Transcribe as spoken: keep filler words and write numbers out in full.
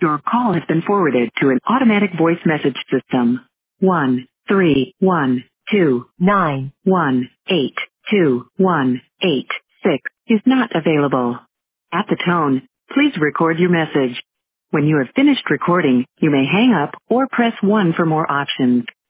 Your call has been forwarded to an automatic voice message system. One, three, one, two, nine, one, eight, two, one, eight, six is not available. At the tone, please record your message. When you have finished recording, you may hang up or press one for more options.